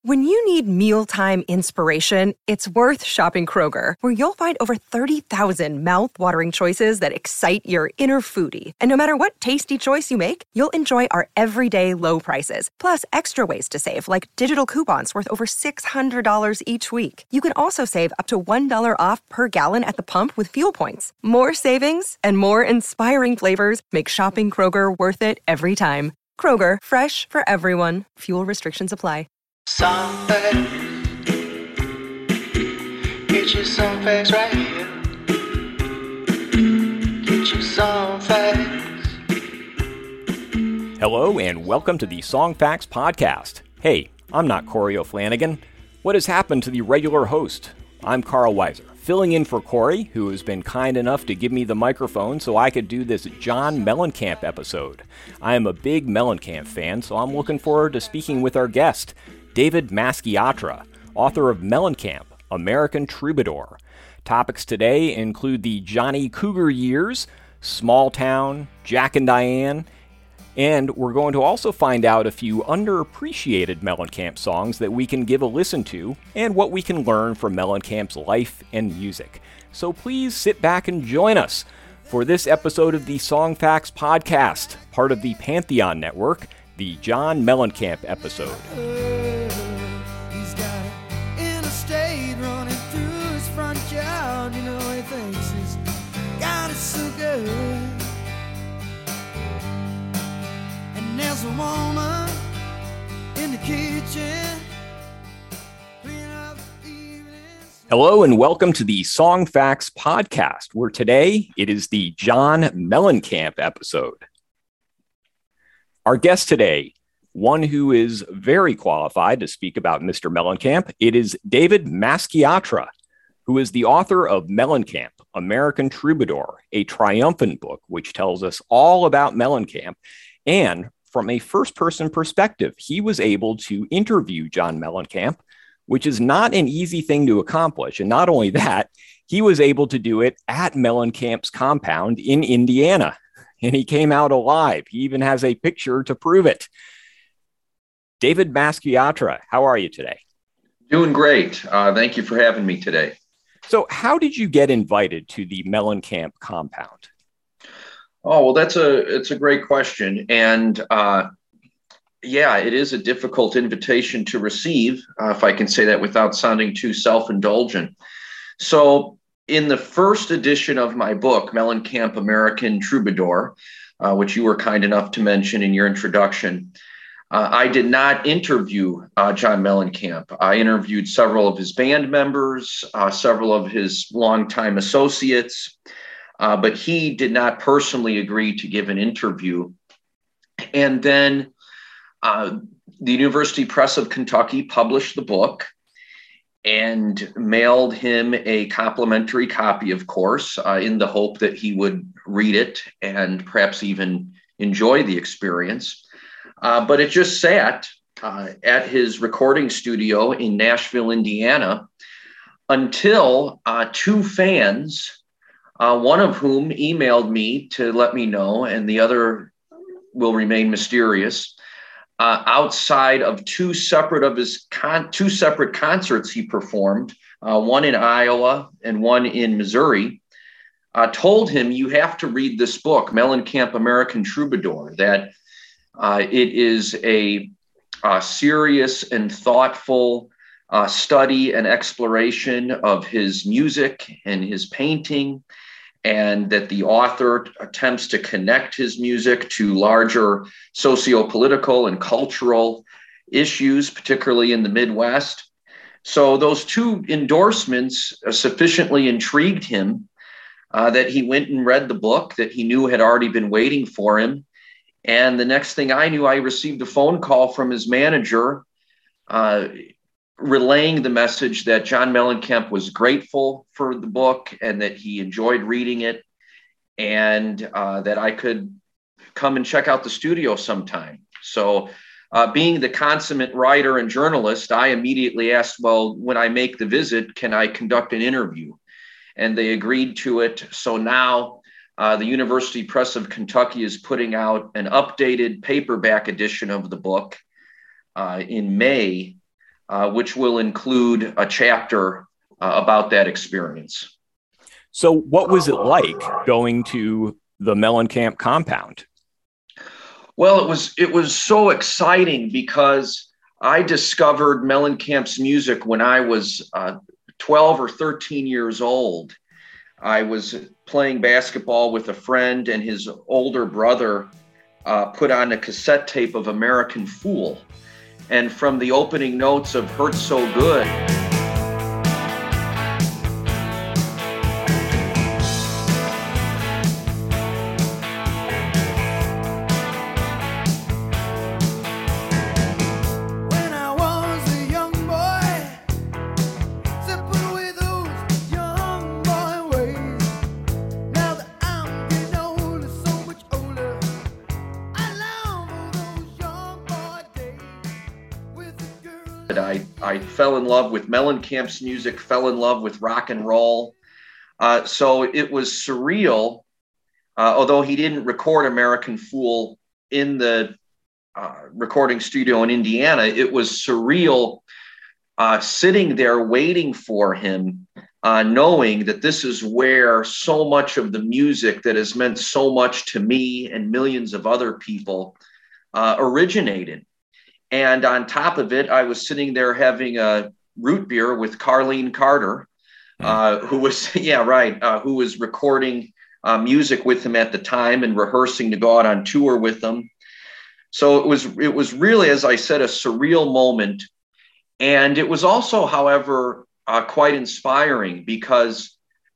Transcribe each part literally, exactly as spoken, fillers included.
When you need mealtime inspiration, it's worth shopping Kroger, where you'll find over thirty thousand mouth-watering choices that excite your inner foodie. And no matter what tasty choice you make, you'll enjoy our everyday low prices, plus extra ways to save, like digital coupons worth over six hundred dollars each week. You can also save up to one dollar off per gallon at the pump with fuel points. More savings and more inspiring flavors make shopping Kroger worth it every time. Kroger, fresh for everyone. Fuel restrictions apply. Some facts, get you some facts right here. Get you some facts. Hello and welcome to the Song Facts Podcast. Hey, I'm not Corey O'Flanagan. What has happened to the regular host? I'm Carl Weiser, filling in for Corey, who has been kind enough to give me the microphone so I could do this John Mellencamp episode. I am a big Mellencamp fan, so I'm looking forward to speaking with our guest, David Masciatra, author of Mellencamp, American Troubadour. Topics today include the Johnny Cougar years, Small Town, Jack and Diane, and we're going to also find out a few underappreciated Mellencamp songs that we can give a listen to and what we can learn from Mellencamp's life and music. So please sit back and join us for this episode of the Song Facts Podcast, part of the Pantheon Network, the John Mellencamp episode. He's got an interstate running through his front yard. You know he thinks he's got it so good. And there's a woman in the kitchen. Hello and welcome to the Song Facts Podcast, where today it is the John Mellencamp episode. Our guest today, one who is very qualified to speak about Mister Mellencamp, it is David Masciatra, who is the author of Mellencamp, American Troubadour, a triumphant book which tells us all about Mellencamp. And from a first-person perspective, he was able to interview John Mellencamp, which is not an easy thing to accomplish. And not only that, he was able to do it at Mellencamp's compound in Indiana. And he came out alive. He even has a picture to prove it. David Masciatra, how are you today? Doing great. Uh, thank you for having me today. So how did you get invited to the Mellencamp compound? Oh, well, that's a, it's a great question. And uh, yeah, it is a difficult invitation to receive, uh, if I can say that without sounding too self-indulgent. So in the first edition of my book, Mellencamp, American Troubadour, uh, which you were kind enough to mention in your introduction, uh, I did not interview uh, John Mellencamp. I interviewed several of his band members, uh, several of his longtime associates, uh, but he did not personally agree to give an interview. And then uh, the University Press of Kentucky published the book and mailed him a complimentary copy, of course, uh, in the hope that he would read it and perhaps even enjoy the experience. Uh, but it just sat uh, at his recording studio in Nashville, Indiana, until uh, two fans, uh, one of whom emailed me to let me know, and the other will remain mysterious, Uh, outside of two separate of his con- two separate concerts he performed, uh, one in Iowa and one in Missouri, uh, told him, you have to read this book, Mellencamp, American Troubadour, that uh, it is a, a serious and thoughtful uh, study and exploration of his music and his painting, and that the author attempts to connect his music to larger socio-political and cultural issues, particularly in the Midwest. So those two endorsements sufficiently intrigued him uh, that he went and read the book that he knew had already been waiting for him. And the next thing I knew, I received a phone call from his manager uh, relaying the message that John Mellencamp was grateful for the book and that he enjoyed reading it, and uh, that I could come and check out the studio sometime. So uh, being the consummate writer and journalist, I immediately asked, well, when I make the visit, can I conduct an interview? And they agreed to it. So now uh, the University Press of Kentucky is putting out an updated paperback edition of the book uh, in May uh, which will include a chapter uh, about that experience. So what was it like going to the Mellencamp compound? Well, it was it was so exciting because I discovered Mellencamp's music when I was uh, twelve or thirteen years old. I was playing basketball with a friend, and his older brother uh, put on a cassette tape of American Fool. And from the opening notes of Hurt So Good, I, I fell in love with Mellencamp's music, fell in love with rock and roll. Uh, so it was surreal, uh, although he didn't record American Fool in the uh, recording studio in Indiana. It was surreal uh, sitting there waiting for him, uh, knowing that this is where so much of the music that has meant so much to me and millions of other people uh, originated. And on top of it, I was sitting there having a root beer with Carlene Carter, uh, who was, yeah, right, uh, who was recording uh, music with him at the time and rehearsing to go out on tour with him. So it was, it was really, as I said, a surreal moment. And it was also, however, uh, quite inspiring because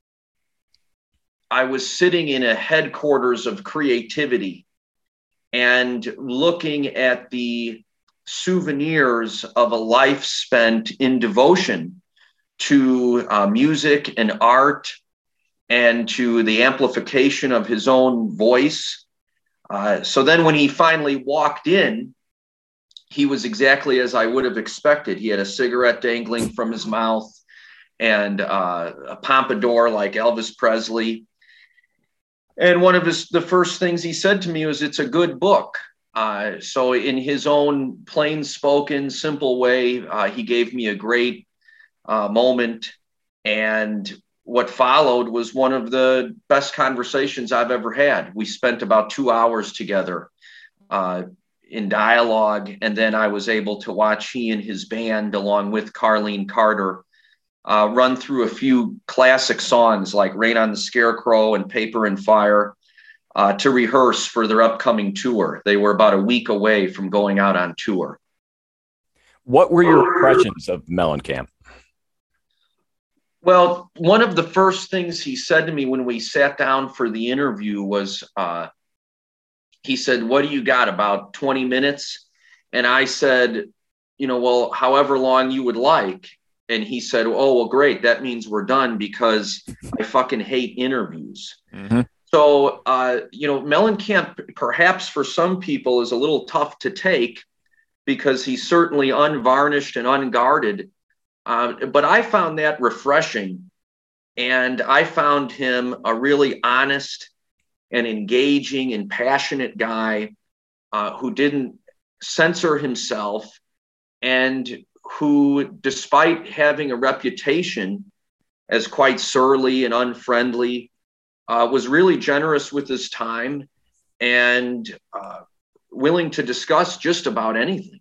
I was sitting in a headquarters of creativity and looking at the souvenirs of a life spent in devotion to uh, music and art and to the amplification of his own voice. Uh, so then when he finally walked in, he was exactly as I would have expected. He had a cigarette dangling from his mouth and uh, a pompadour like Elvis Presley. And one of his, the first things he said to me was, "It's a good book." Uh, so in his own plain spoken, simple way, uh, he gave me a great uh, moment. And what followed was one of the best conversations I've ever had. We spent about two hours together uh, in dialogue. And then I was able to watch he and his band, along with Carlene Carter, uh, run through a few classic songs like Rain on the Scarecrow and Paper and Fire. Uh, to rehearse for their upcoming tour. They were about a week away from going out on tour. What were your impressions of Mellencamp? Well, one of the first things he said to me when we sat down for the interview was, uh, he said, "What do you got, about twenty minutes?" And I said, you know, well, however long you would like. And he said, "Oh, well, great. That means we're done because I fucking hate interviews." Mm-hmm. So, uh, you know, Mellencamp, perhaps for some people, is a little tough to take because he's certainly unvarnished and unguarded. Uh, but I found that refreshing. And I found him a really honest and engaging and passionate guy uh, who didn't censor himself and who, despite having a reputation as quite surly and unfriendly, Uh, was really generous with his time and uh, willing to discuss just about anything.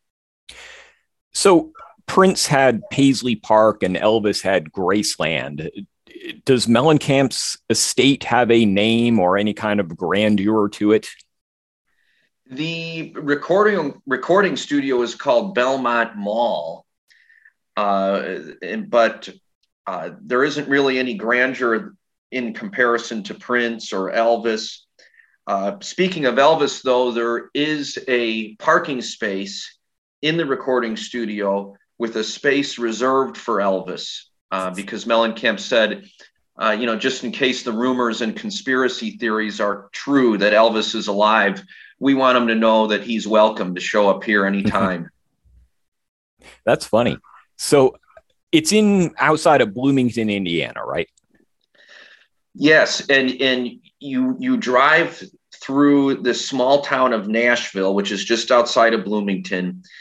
So Prince had Paisley Park and Elvis had Graceland. Does Mellencamp's estate have a name or any kind of grandeur to it? The recording recording studio is called Belmont Mall, uh, and, but uh, there isn't really any grandeur in comparison to Prince or Elvis. Uh, speaking of Elvis, though, there is a parking space in the recording studio with a space reserved for Elvis uh, because Mellencamp said, uh, you know, just in case the rumors and conspiracy theories are true that Elvis is alive, we want him to know that he's welcome to show up here anytime. That's funny. So it's in outside of Bloomington, Indiana, right? Yes, and and you you drive through the small town of Nashville, which is just outside of Bloomington,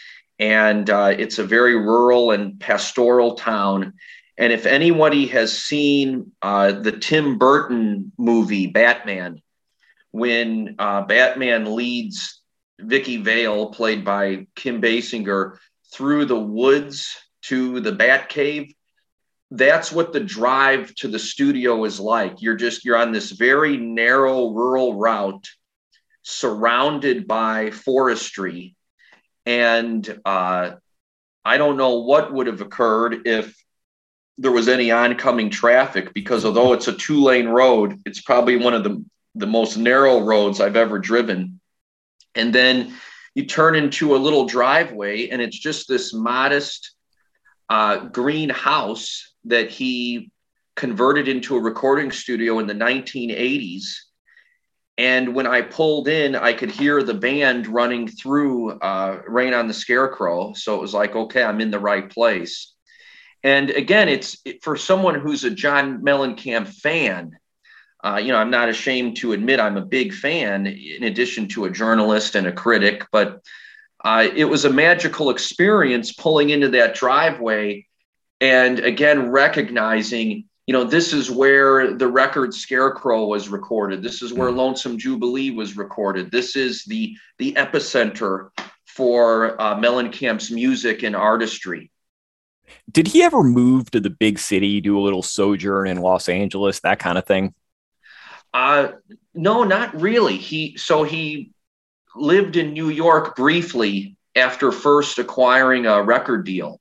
And uh, it's a very rural and pastoral town. And if anybody has seen uh, the Tim Burton movie, Batman, when uh, Batman leads Vicky Vale, played by Kim Basinger, through the woods to the Batcave, that's what the drive to the studio is like. You're just, you're on this very narrow rural route surrounded by forestry. And uh, I don't know what would have occurred if there was any oncoming traffic, because although it's a two lane road, it's probably one of the, the most narrow roads I've ever driven. And then you turn into a little driveway and it's just this modest uh, green house that he converted into a recording studio in the nineteen eighties. And when I pulled in, I could hear the band running through uh, Rain on the Scarecrow. So it was like, okay, I'm in the right place. And again, it's it, for someone who's a John Mellencamp fan, uh, you know, I'm not ashamed to admit I'm a big fan in addition to a journalist and a critic, but uh, it was a magical experience pulling into that driveway. And again, recognizing, you know, this is where the record Scarecrow was recorded. This is where Lonesome Jubilee was recorded. This is the, the epicenter for uh, Mellencamp's music and artistry. Did he ever move to the big city, do a little sojourn in Los Angeles, that kind of thing? Uh, no, not really. He so he lived in New York briefly after first acquiring a record deal.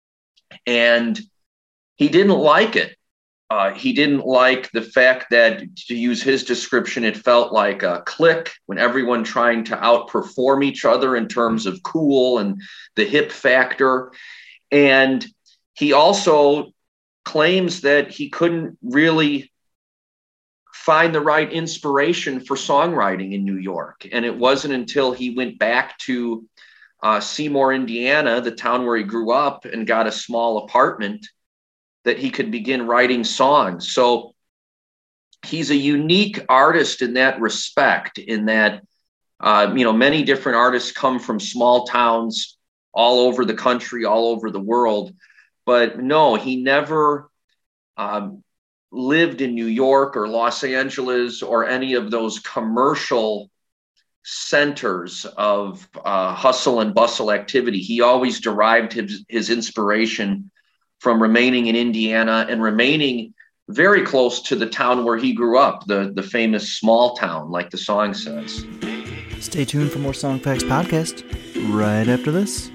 And he didn't like it. Uh, he didn't like the fact that, to use his description, it felt like a clique when everyone trying to outperform each other in terms of cool and the hip factor. And he also claims that he couldn't really find the right inspiration for songwriting in New York. And it wasn't until he went back to Uh, Seymour, Indiana, the town where he grew up, and got a small apartment, that he could begin writing songs. So he's a unique artist in that respect, in that, uh, you know, many different artists come from small towns all over the country, all over the world. But no, he never um, lived in New York or Los Angeles or any of those commercial centers of uh, hustle and bustle activity. He always derived his, his inspiration from remaining in Indiana and remaining very close to the town where he grew up, the, the famous small town, like the song says. Stay tuned for more Songfacts podcast right after this.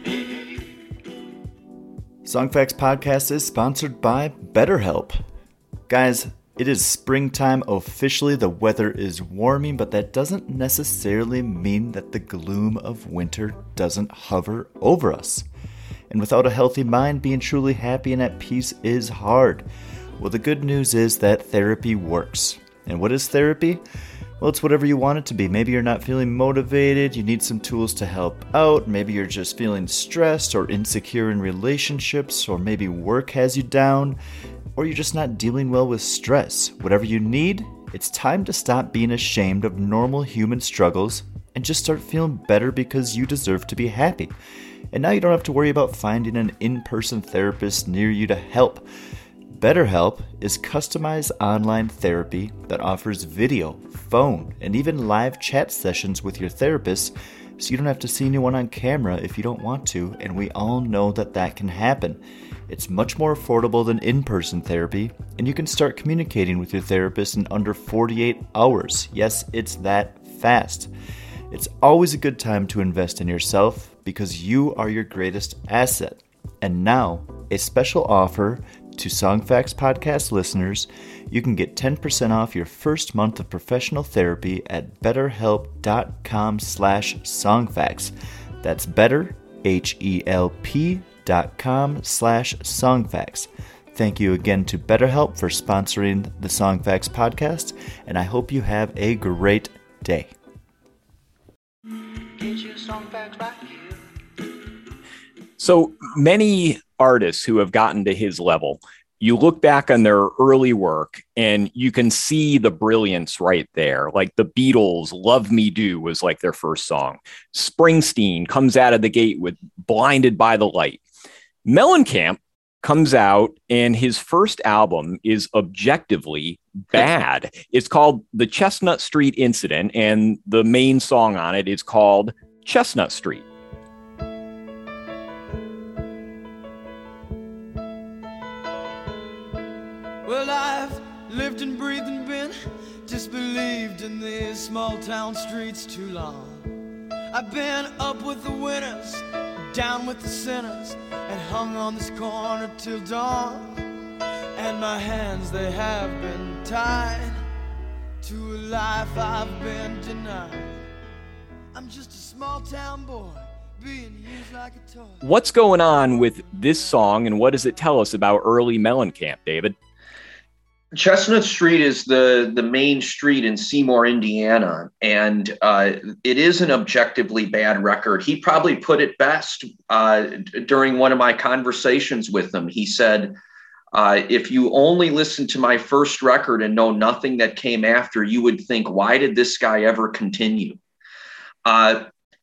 Songfacts podcast is sponsored by BetterHelp. Guys, it is springtime officially. The weather is warming, but that doesn't necessarily mean that the gloom of winter doesn't hover over us. And without a healthy mind, being truly happy and at peace is hard. Well, the good news is that therapy works. And what is therapy? Well, it's whatever you want it to be. Maybe you're not feeling motivated, you need some tools to help out, maybe you're just feeling stressed or insecure in relationships, or maybe work has you down, or you're just not dealing well with stress. Whatever you need, it's time to stop being ashamed of normal human struggles and just start feeling better, because you deserve to be happy. And now you don't have to worry about finding an in-person therapist near you to help. BetterHelp is customized online therapy that offers video, phone, and even live chat sessions with your therapist, so you don't have to see anyone on camera if you don't want to, and we all know that that can happen. It's much more affordable than in-person therapy, and you can start communicating with your therapist in under forty-eight hours. Yes, it's that fast. It's always a good time to invest in yourself, because you are your greatest asset. And now, a special offer to Songfacts podcast listeners. You can get ten percent off your first month of professional therapy at betterhelp.com slash songfacts. That's better, H E L P dot com slash songfacts. Thank you again to BetterHelp for sponsoring the Songfacts podcast, and I hope you have a great day. Get your song facts right here. So many artists who have gotten to his level you look back on their early work and you can see the brilliance right there. Like the Beatles, Love Me Do was like their first song. Springsteen comes out of the gate with Blinded by the Light. Mellencamp comes out and his first album is objectively bad. It's called The Chestnut Street Incident, and the main song on it is called Chestnut Street. Well, I've lived and breathed and been disbelieved in these small town streets too long. I've been up with the winners, down with the sinners, and hung on this corner till dawn. And my hands, they have been tied to a life I've been denied. I'm just a small town boy being used like a toy. What's going on with this song, and what does it tell us about early Mellencamp, David? Chestnut Street is the, the main street in Seymour, Indiana, and uh, it is an objectively bad record. He probably put it best uh, during one of my conversations with him. He said, uh, if you only listen to my first record and know nothing that came after, you would think, why did this guy ever continue? Uh,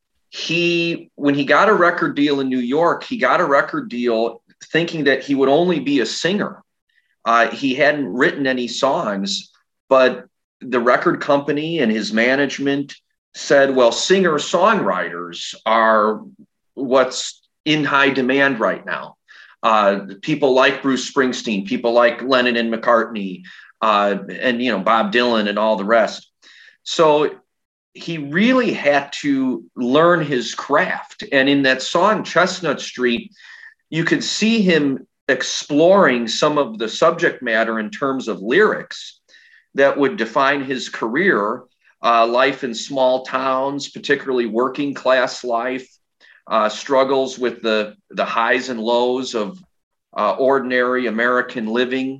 he, when he got a record deal in New York, he got a record deal thinking that he would only be a singer. Uh, he hadn't written any songs, but the record company and his management said, well, singer-songwriters are what's in high demand right now. Uh, people like Bruce Springsteen, people like Lennon and McCartney, uh, and, you know, Bob Dylan and all the rest. So he really had to learn his craft. And in that song, Chestnut Street, you could see him exploring some of the subject matter in terms of lyrics that would define his career, uh, life in small towns, particularly working class life, uh, struggles with the, the highs and lows of uh, ordinary American living.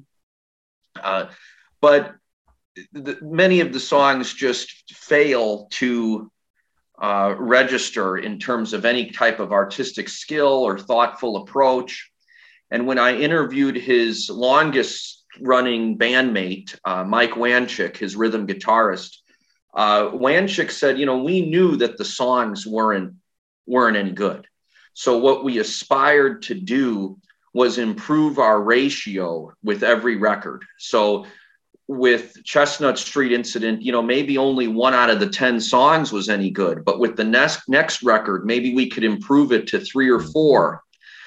Uh, but the, many of the songs just fail to uh, register in terms of any type of artistic skill or thoughtful approach. And when I interviewed his longest running bandmate, uh, Mike Wanchik, his rhythm guitarist, uh, Wanchik said, you know, we knew that the songs weren't, weren't any good. So what we aspired to do was improve our ratio with every record. So with Chestnut Street Incident, you know, maybe only one out of the ten songs was any good, but with the next, next record, maybe we could improve it to three or four.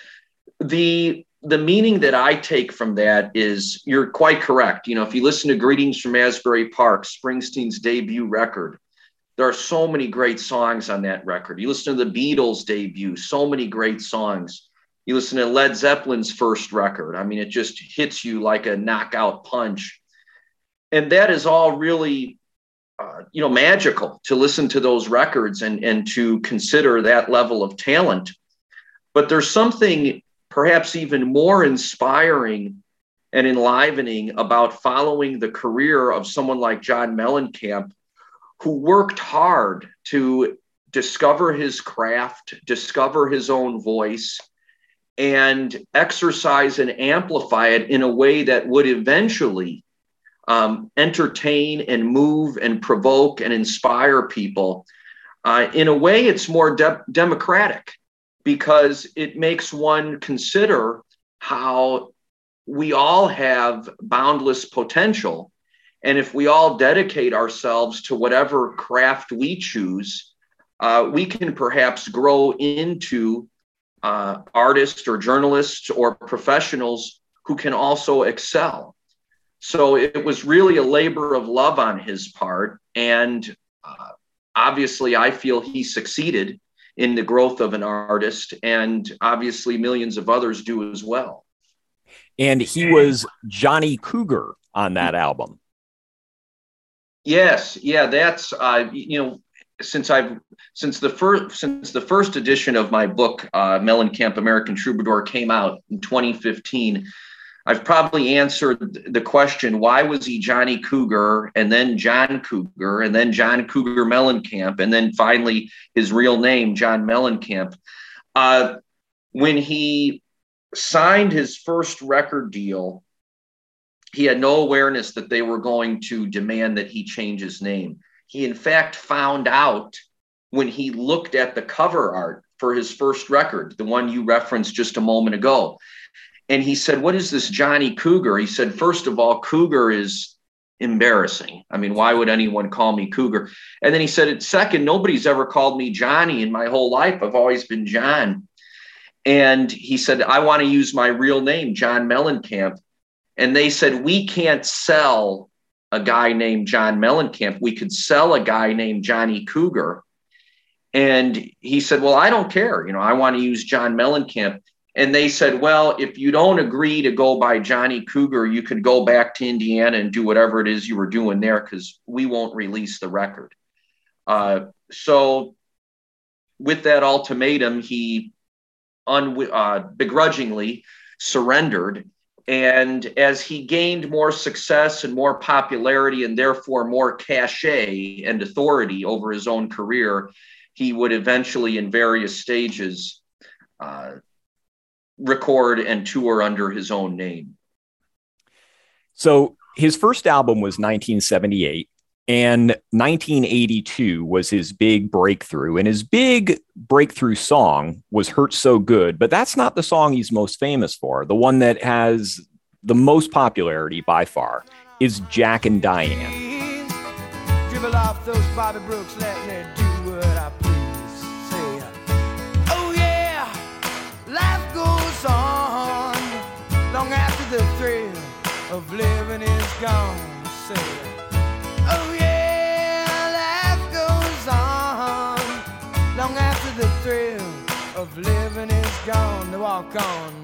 The The meaning that I take from that is you're quite correct. You know, if you listen to Greetings from Asbury Park, Springsteen's debut record, there are so many great songs on that record. You listen to the Beatles' debut, so many great songs. You listen to Led Zeppelin's first record. I mean, it just hits you like a knockout punch. And that is all really, uh, you know, magical to listen to those records and, and to consider that level of talent. But there's something perhaps even more inspiring and enlivening about following the career of someone like John Mellencamp, who worked hard to discover his craft, discover his own voice, and exercise and amplify it in a way that would eventually um, entertain and move and provoke and inspire people. Uh, in a way, it's more de- democratic. Because it makes one consider how we all have boundless potential. And if we all dedicate ourselves to whatever craft we choose, uh, we can perhaps grow into uh, artists or journalists or professionals who can also excel. So it was really a labor of love on his part. And uh, obviously, I feel he succeeded in the growth of an artist, and obviously millions of others do as well. And he was Johnny Cougar on that album. Yes, yeah, that's uh, you know, since I've since the first since the first edition of my book, uh, Mellencamp American Troubadour, came out in twenty fifteen. I've probably answered the question, why was he Johnny Cougar and then John Cougar and then John Cougar Mellencamp and then finally his real name, John Mellencamp. Uh, when he signed his first record deal he had no awareness that they were going to demand that he change his name. He, in fact, found out when he looked at the cover art for his first record, the one you referenced just a moment ago. And he said, what is this Johnny Cougar? He said, first of all, Cougar is embarrassing. I mean, why would anyone call me Cougar? And then he said, second, nobody's ever called me Johnny in my whole life. I've always been John. And he said, I want to use my real name, John Mellencamp. And they said, we can't sell a guy named John Mellencamp. We could sell a guy named Johnny Cougar. And he said, well, I don't care. You know, I want to use John Mellencamp. And they said, well, if you don't agree to go by Johnny Cougar, you could go back to Indiana and do whatever it is you were doing there, because we won't release the record. Uh, so with that ultimatum, he un- uh, begrudgingly surrendered. And as he gained more success and more popularity and therefore more cachet and authority over his own career, he would eventually, in various stages, uh, record and tour under his own name. So his first album was nineteen seventy-eight, and nineteen eighty-two was his big breakthrough. And his big breakthrough song was Hurt So Good, but that's not the song he's most famous for. The one that has the most popularity by far is Jack and Diane. Dribble off those Bobby Brooks, let me do what I please. Say, oh yeah, life goes on long after the thrill of living is gone. Say, oh yeah, life goes on long after the thrill of living is gone. To walk on.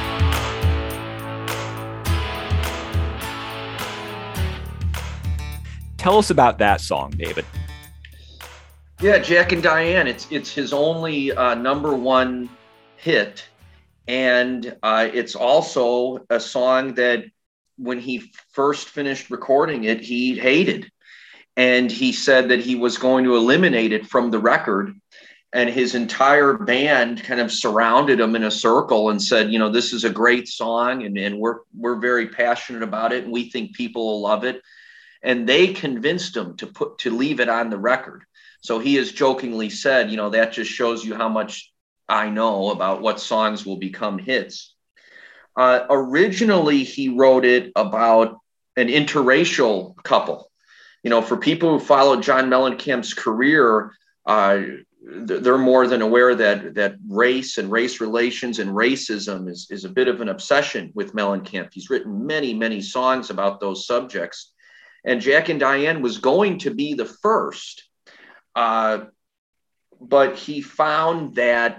Tell us about that song, David. Yeah, Jack and Diane. It's it's his only uh, number one hit, and uh, it's also a song that when he first finished recording it, he hated, and he said that he was going to eliminate it from the record. And his entire band kind of surrounded him in a circle and said, you know, this is a great song, and, and we're we're very passionate about it, and we think people will love it. And they convinced him to put to leave it on the record. So he has jokingly said, you know, that just shows you how much I know about what songs will become hits. Uh, originally, he wrote it about an interracial couple. You know, for people who followed John Mellencamp's career, uh, they're more than aware that that race and race relations and racism is, is a bit of an obsession with Mellencamp. He's written many, many songs about those subjects. And Jack and Diane was going to be the first, uh, but he found that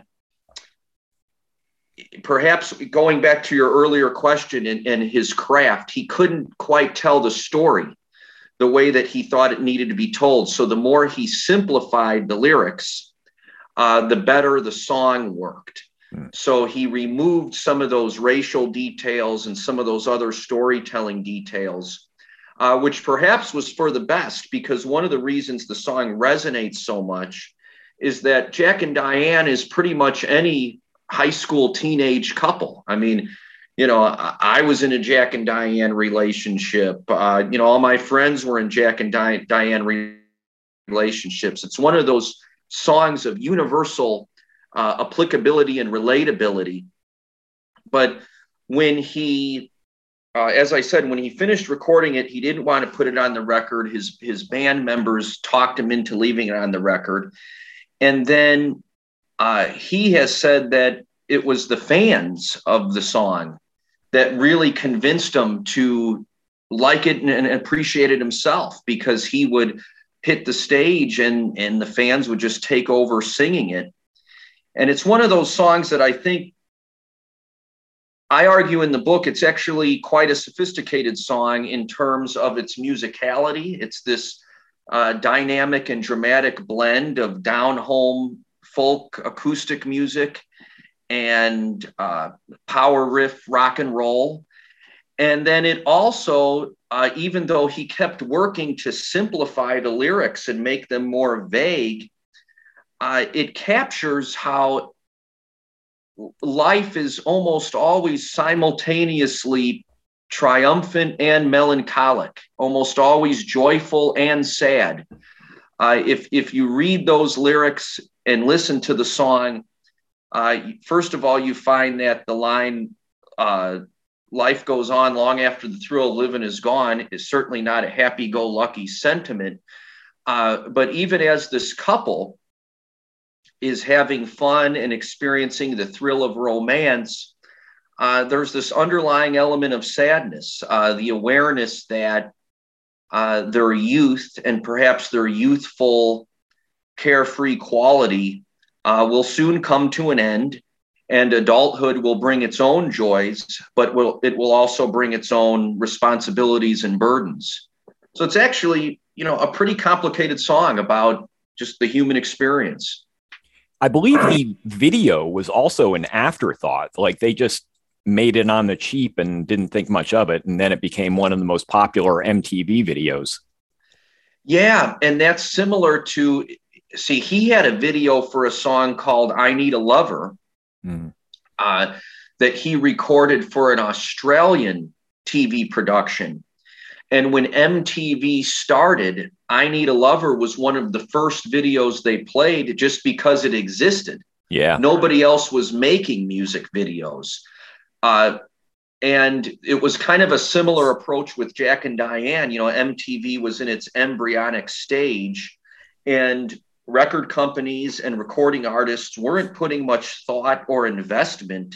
perhaps going back to your earlier question and, and his craft, he couldn't quite tell the story the way that he thought it needed to be told. So the more he simplified the lyrics, uh, the better the song worked. Mm. So he removed some of those racial details and some of those other storytelling details, Uh, which perhaps was for the best, because one of the reasons the song resonates so much is that Jack and Diane is pretty much any high school teenage couple. I mean, you know, I, I was in a Jack and Diane relationship. Uh, you know, all my friends were in Jack and Di- Diane re- relationships. It's one of those songs of universal uh, applicability and relatability. But when he Uh, as I said, when he finished recording it, he didn't want to put it on the record. His, his band members talked him into leaving it on the record. And then uh, he has said that it was the fans of the song that really convinced him to like it and, and appreciate it himself, because he would hit the stage and, and the fans would just take over singing it. And it's one of those songs that I think, I argue in the book, it's actually quite a sophisticated song in terms of its musicality. It's this uh, dynamic and dramatic blend of down-home folk acoustic music and uh, power riff rock and roll. And then it also, uh, even though he kept working to simplify the lyrics and make them more vague, uh, it captures how life is almost always simultaneously triumphant and melancholic, almost always joyful and sad. Uh, if, if you read those lyrics and listen to the song, uh, first of all, you find that the line, uh, life goes on long after the thrill of living is gone, is certainly not a happy-go-lucky sentiment. Uh, but even as this couple is having fun and experiencing the thrill of romance, uh, there's this underlying element of sadness, uh, the awareness that uh, their youth and perhaps their youthful, carefree quality uh, will soon come to an end. And adulthood will bring its own joys, but will it will also bring its own responsibilities and burdens. So it's actually, you know, a pretty complicated song about just the human experience. I believe the video was also an afterthought. Like they just made it on the cheap and didn't think much of it. And then it became one of the most popular M T V videos. Yeah. And that's similar to, see, he had a video for a song called I Need a Lover. Mm. Uh, that he recorded for an Australian T V production. And when M T V started, I Need a Lover was one of the first videos they played just because it existed. Yeah. Nobody else was making music videos. Uh, and it was kind of a similar approach with Jack and Diane. You know, M T V was in its embryonic stage, and record companies and recording artists weren't putting much thought or investment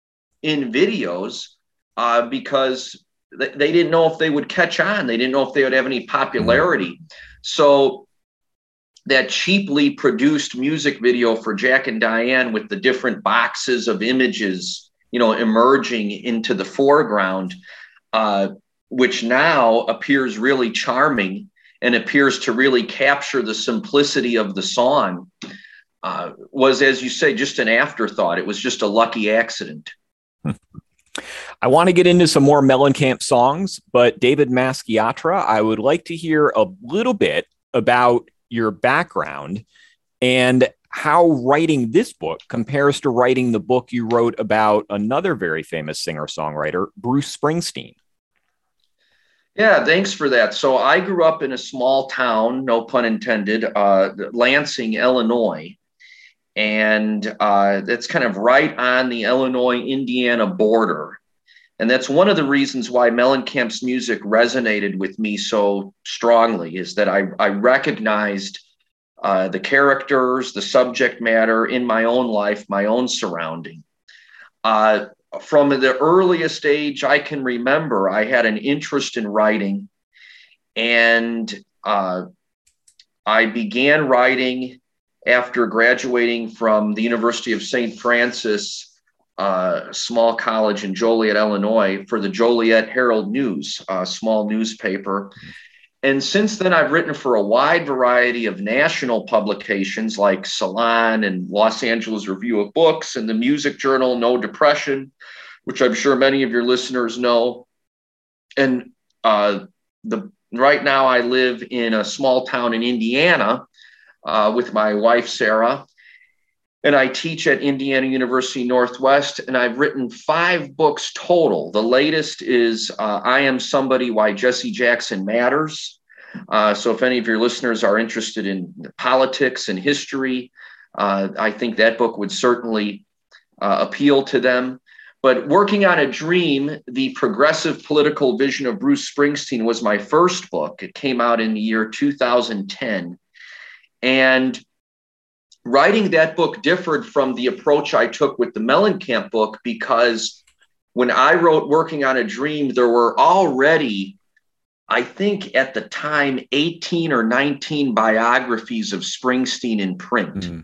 in videos uh, because th- they didn't know if they would catch on. They didn't know if they would have any popularity. So that cheaply produced music video for Jack and Diane with the different boxes of images, you know, emerging into the foreground, uh, which now appears really charming and appears to really capture the simplicity of the song, uh, was, as you say, just an afterthought. It was just a lucky accident. I want to get into some more Mellencamp songs, but David Masciatra, I would like to hear a little bit about your background and how writing this book compares to writing the book you wrote about another very famous singer-songwriter, Bruce Springsteen. Yeah, thanks for that. So I grew up in a small town, no pun intended, uh, Lansing, Illinois. And uh, that's kind of right on the Illinois-Indiana border. And that's one of the reasons why Mellencamp's music resonated with me so strongly, is that I, I recognized uh, the characters, the subject matter in my own life, my own surrounding. Uh, From the earliest age I can remember, I had an interest in writing, and uh, I began writing after graduating from the University of Saint Francis, uh, small college in Joliet, Illinois, for the Joliet Herald News, a small newspaper. And since then, I've written for a wide variety of national publications like Salon and Los Angeles Review of Books and the music journal No Depression, which I'm sure many of your listeners know. And uh, the right now I live in a small town in Indiana uh, with my wife, Sarah, and I teach at Indiana University Northwest, and I've written five books total. The latest is uh, I Am Somebody, Why Jesse Jackson Matters. Uh, so if any of your listeners are interested in politics and history, uh, I think that book would certainly uh, appeal to them. But Working on a Dream, the progressive political vision of Bruce Springsteen, was my first book. It came out in the year two thousand ten. And writing that book differed from the approach I took with the Mellencamp book, because when I wrote Working on a Dream, there were already, I think at the time, eighteen or nineteen biographies of Springsteen in print. Mm-hmm.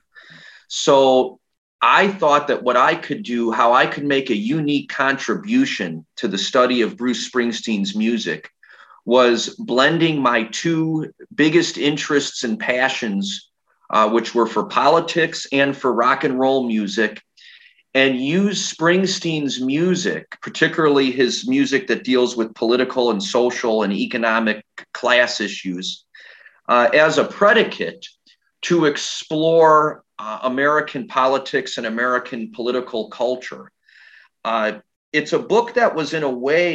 So I thought that what I could do, how I could make a unique contribution to the study of Bruce Springsteen's music, was blending my two biggest interests and passions, uh, which were for politics and for rock and roll music, and use Springsteen's music, particularly his music that deals with political and social and economic class issues, uh, as a predicate to explore uh, American politics and American political culture. Uh, it's a book that was, in a way,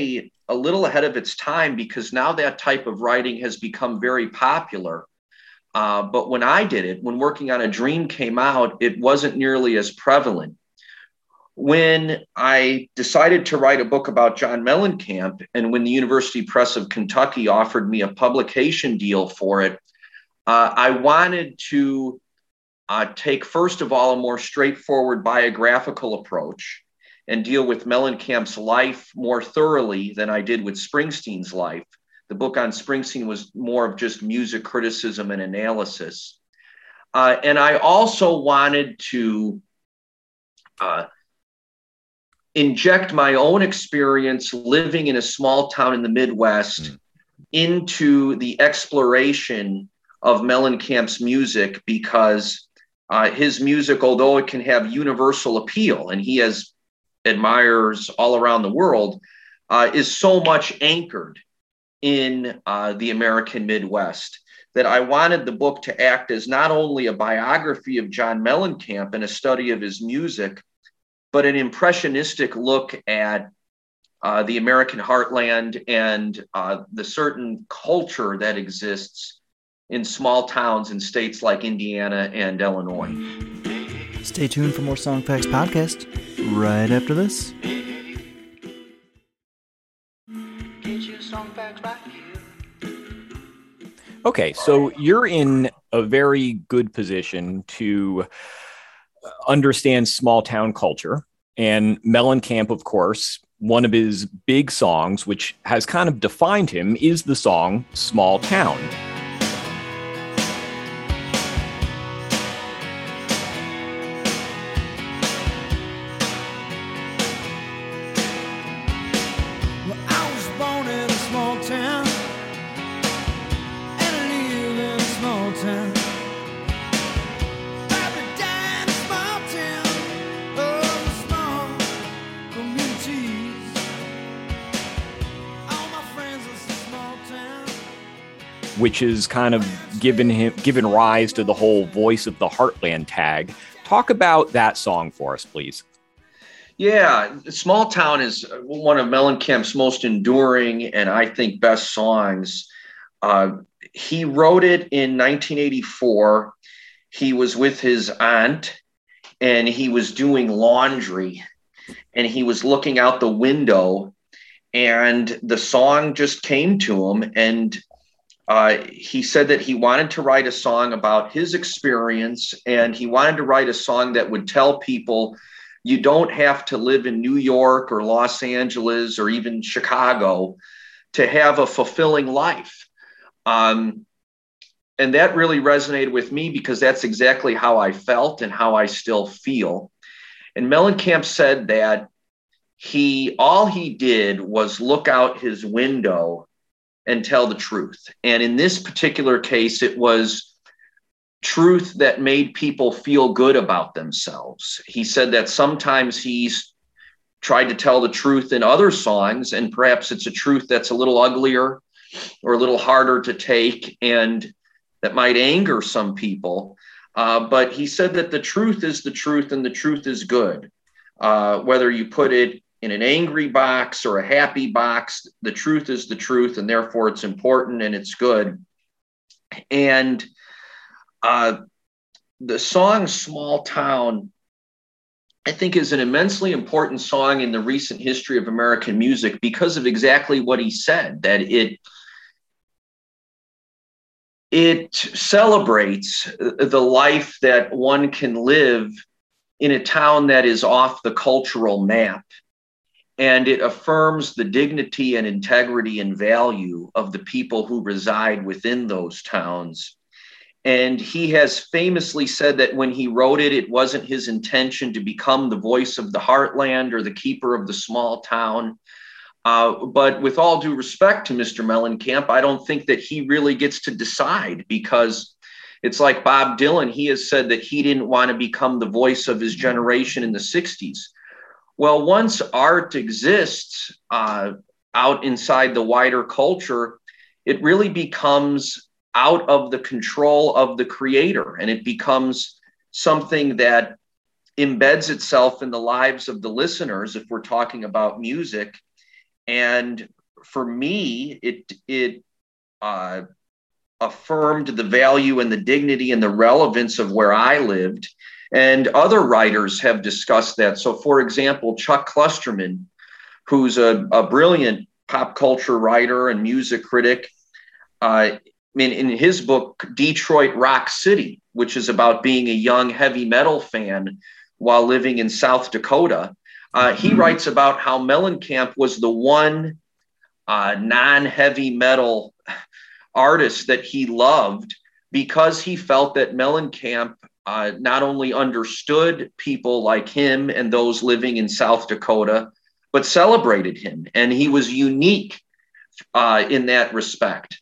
a little ahead of its time because now that type of writing has become very popular. Uh, but when I did it, when Working on a Dream came out, it wasn't nearly as prevalent. When I decided to write a book about John Mellencamp, and when the University Press of Kentucky offered me a publication deal for it, uh, I wanted to uh, take, first of all, a more straightforward biographical approach and deal with Mellencamp's life more thoroughly than I did with Springsteen's life. The book on Springsteen was more of just music criticism and analysis. Uh, and I also wanted to uh, inject my own experience living in a small town in the Midwest mm. into the exploration of Mellencamp's music, because uh, his music, although it can have universal appeal, and he has admirers all around the world, uh, is so much anchored in uh, the American Midwest that I wanted the book to act as not only a biography of John Mellencamp and a study of his music, but an impressionistic look at uh, the American heartland and uh, the certain culture that exists in small towns in states like Indiana and Illinois. Stay tuned for more Song Facts podcast right after this. Get your song facts right here. Okay, so you're in a very good position to understand small town culture. And Mellencamp, of course, one of his big songs, which has kind of defined him, is the song Small Town. Well, I was born in a small town, and I live in a small town. Probably died in a small town, oh, small communities. All my friends are from small town. Which is kind of given him given rise to the whole Voice of the Heartland tag. Talk about that song for us, please. Yeah, Small Town is one of Mellencamp's most enduring and I think best songs. Uh, he wrote it in nineteen eighty-four. He was with his aunt and he was doing laundry and he was looking out the window and the song just came to him. And uh, he said that he wanted to write a song about his experience, and he wanted to write a song that would tell people you don't have to live in New York or Los Angeles or even Chicago to have a fulfilling life. Um, and that really resonated with me because that's exactly how I felt and how I still feel. And Mellencamp said that he, all he did was look out his window and tell the truth. And in this particular case, it was truth that made people feel good about themselves. He said that sometimes he's tried to tell the truth in other songs, and perhaps it's a truth that's a little uglier or a little harder to take and that might anger some people. Uh, but he said that the truth is the truth and the truth is good. Uh, whether you put it in an angry box or a happy box, the truth is the truth, and therefore it's important and it's good. And Uh, the song Small Town, I think, is an immensely important song in the recent history of American music because of exactly what he said, that it, it celebrates the life that one can live in a town that is off the cultural map. And it affirms the dignity and integrity and value of the people who reside within those towns. And he has famously said that when he wrote it, it wasn't his intention to become the voice of the heartland or the keeper of the small town. Uh, but with all due respect to Mister Mellencamp, I don't think that he really gets to decide, because it's like Bob Dylan. He has said that he didn't want to become the voice of his generation in the sixties. Well, once art exists uh, out inside the wider culture, it really becomes out of the control of the creator, and it becomes something that embeds itself in the lives of the listeners if we're talking about music. And for me, it it uh, affirmed the value and the dignity and the relevance of where I lived. And other writers have discussed that. So, for example, Chuck Klosterman, who's a, a brilliant pop culture writer and music critic, uh, in, in his book, Detroit Rock City, which is about being a young heavy metal fan while living in South Dakota, uh, he writes about how Mellencamp was the one uh, non-heavy metal artist that he loved because he felt that Mellencamp uh, not only understood people like him and those living in South Dakota, but celebrated him. And he was unique uh, in that respect.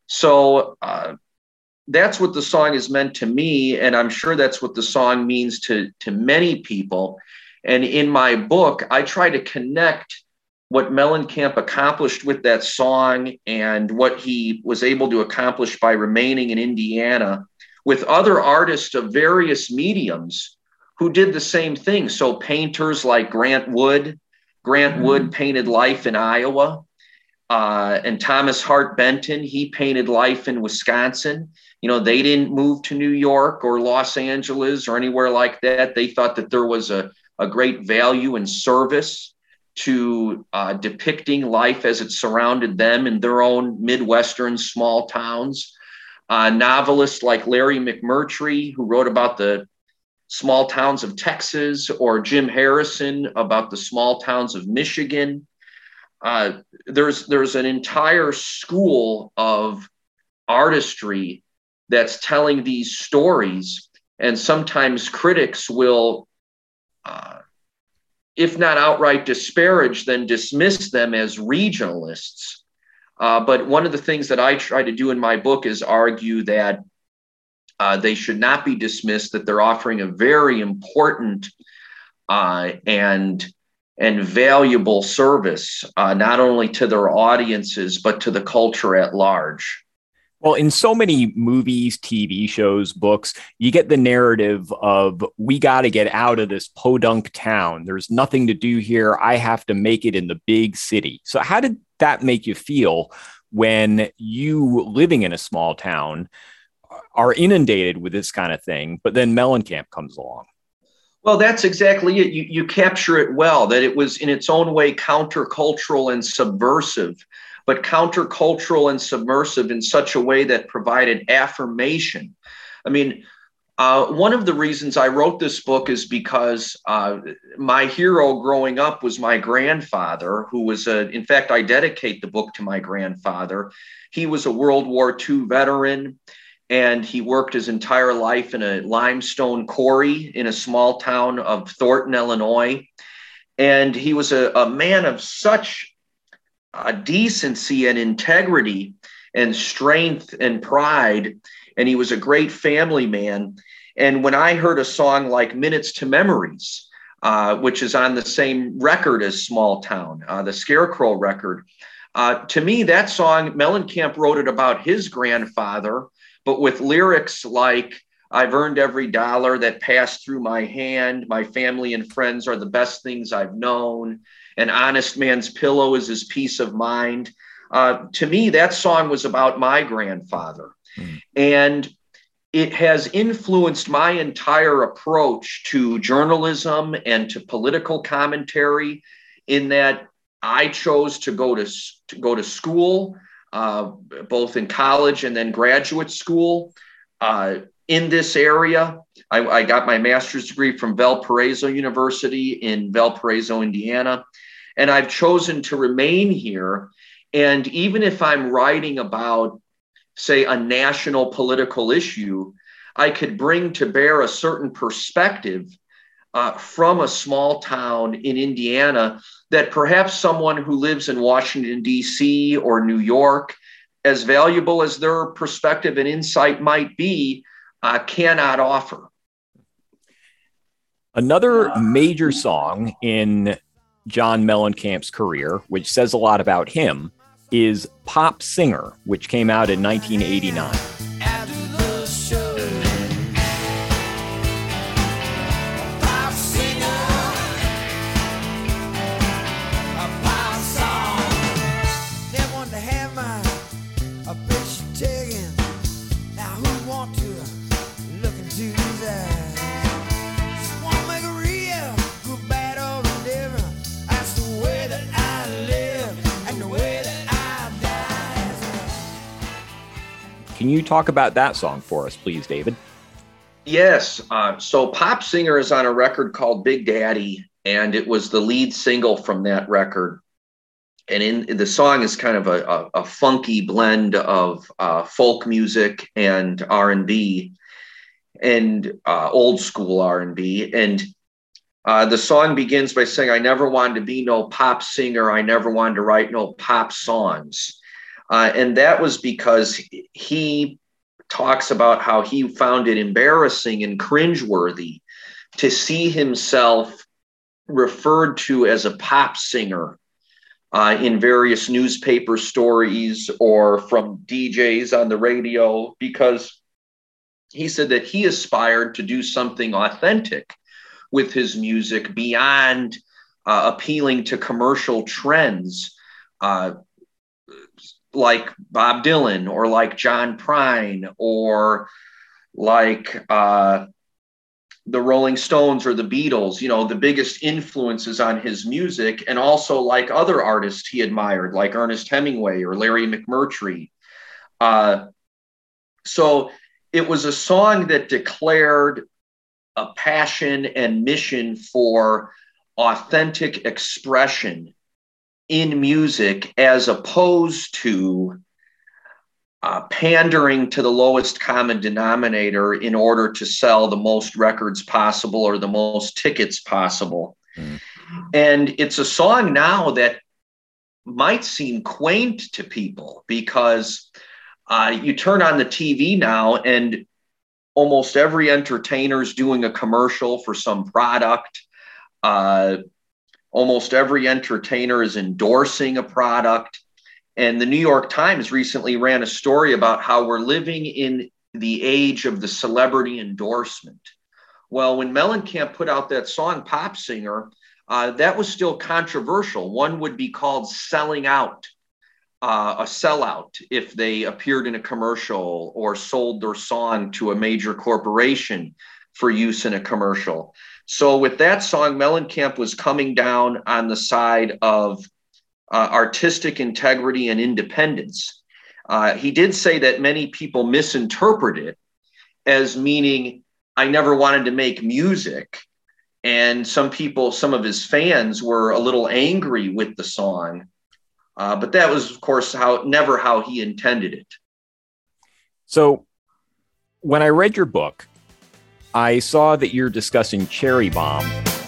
So uh, that's what the song is meant to me. And I'm sure that's what the song means to, to many people. And in my book, I try to connect what Mellencamp accomplished with that song and what he was able to accomplish by remaining in Indiana with other artists of various mediums who did the same thing. So painters like Grant Wood, Grant mm-hmm. Wood painted life in Iowa. Uh, and Thomas Hart Benton, he painted life in Wisconsin. You know, they didn't move to New York or Los Angeles or anywhere like that. They thought that there was a, a great value and service to uh, depicting life as it surrounded them in their own Midwestern small towns. Uh, novelists like Larry McMurtry, who wrote about the small towns of Texas, or Jim Harrison about the small towns of Michigan. Uh, there's there's an entire school of artistry that's telling these stories, and sometimes critics will, uh, if not outright disparage, then dismiss them as regionalists. Uh, but one of the things that I try to do in my book is argue that uh, they should not be dismissed, that they're offering a very important uh, and and valuable service, uh, not only to their audiences, but to the culture at large. Well, in so many movies, T V shows, books, you get the narrative of, we got to get out of this podunk town. There's nothing to do here. I have to make it in the big city. So how did that make you feel when you, living in a small town, are inundated with this kind of thing, but then Mellencamp comes along? Well, that's exactly it. You, you capture it well, that it was in its own way countercultural and subversive, but countercultural and subversive in such a way that provided affirmation. I mean, uh, one of the reasons I wrote this book is because uh, my hero growing up was my grandfather, who was a, in fact, I dedicate the book to my grandfather. He was a World War Two veteran, and he worked his entire life in a limestone quarry in a small town of Thornton, Illinois. And he was a, a man of such uh, decency and integrity and strength and pride. And he was a great family man. And when I heard a song like Minutes to Memories, uh, which is on the same record as Small Town, uh, the Scarecrow record, uh, to me, that song, Mellencamp wrote it about his grandfather, but with lyrics like, I've earned every dollar that passed through my hand. My family and friends are the best things I've known. An honest man's pillow is his peace of mind. Uh, to me, that song was about my grandfather. Mm. And it has influenced my entire approach to journalism and to political commentary, in that I chose to go to, to go to school, uh, both in college and then graduate school uh, in this area. I, I got my master's degree from Valparaiso University in Valparaiso, Indiana, and I've chosen to remain here. And even if I'm writing about, say, a national political issue, I could bring to bear a certain perspective uh, from a small town in Indiana that perhaps someone who lives in Washington, D C or New York, as valuable as their perspective and insight might be, uh, cannot offer. Another major song in John Mellencamp's career, which says a lot about him, is Pop Singer, which came out in nineteen eighty-nine. Can you talk about that song for us, please, David? Yes. Uh, so Pop Singer is on a record called Big Daddy, and it was the lead single from that record. And in the song is kind of a, a, a funky blend of uh, folk music and R and B and uh, old school R and B. And uh, the song begins by saying, I never wanted to be no pop singer. I never wanted to write no pop songs. Uh, and that was because he talks about how he found it embarrassing and cringeworthy to see himself referred to as a pop singer uh, in various newspaper stories or from D Js on the radio, because he said that he aspired to do something authentic with his music beyond uh, appealing to commercial trends uh, like Bob Dylan or like John Prine or like uh, the Rolling Stones or the Beatles, you know, the biggest influences on his music, and also like other artists he admired, like Ernest Hemingway or Larry McMurtry. Uh, so it was a song that declared a passion and mission for authentic expression in music, as opposed to uh, pandering to the lowest common denominator in order to sell the most records possible or the most tickets possible. Mm. And it's a song now that might seem quaint to people, because uh, you turn on the T V now and almost every entertainer is doing a commercial for some product. Uh, almost every entertainer is endorsing a product. And the New York Times recently ran a story about how we're living in the age of the celebrity endorsement. Well, when Mellencamp put out that song, Pop Singer, uh, that was still controversial. One would be called selling out, uh, a sellout, if they appeared in a commercial or sold their song to a major corporation for use in a commercial. So with that song, Mellencamp was coming down on the side of uh, artistic integrity and independence. Uh, he did say that many people misinterpret it as meaning I never wanted to make music. And some people, some of his fans were a little angry with the song. Uh, but that was, of course, how never how he intended it. So when I read your book, I saw that you're discussing Cherry Bomb.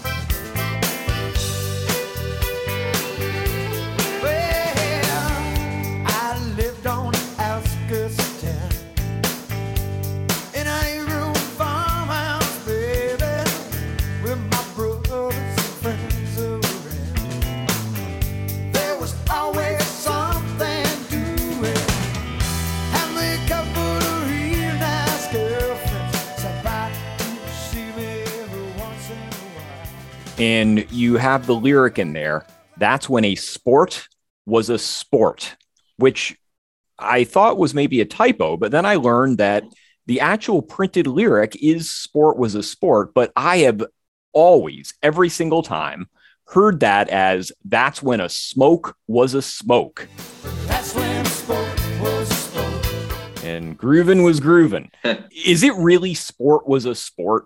And you have the lyric in there, that's when a sport was a sport, which I thought was maybe a typo, but then I learned that the actual printed lyric is sport was a sport, but I have always, every single time, heard that as that's when a smoke was a smoke. That's when a smoke was a smoke. And groovin' was groovin'. Is it really sport was a sport?